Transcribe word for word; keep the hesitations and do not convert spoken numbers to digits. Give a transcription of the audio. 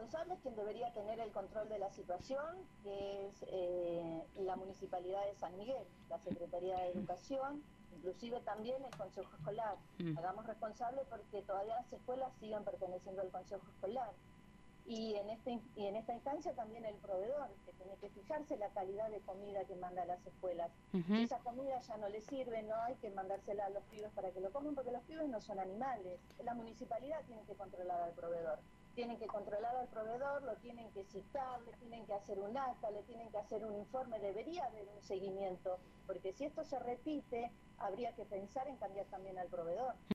responsable es quien debería tener el control de la situación, que es eh, la Municipalidad de San Miguel, la Secretaría de Educación, inclusive también el Consejo Escolar. Mm. Hagamos responsable porque todavía las escuelas siguen perteneciendo al Consejo Escolar. Y en, este, y en esta instancia también el proveedor, que tiene que fijarse la calidad de comida que manda a las escuelas. Uh-huh. Si esa comida ya no le sirve, no hay que mandársela a los pibes para que lo coman, porque los pibes no son animales. La municipalidad tiene que controlar al proveedor. Tienen que controlar al proveedor, lo tienen que citar, le tienen que hacer un acta, le tienen que hacer un informe, debería haber un seguimiento, porque si esto se repite, habría que pensar en cambiar también al proveedor.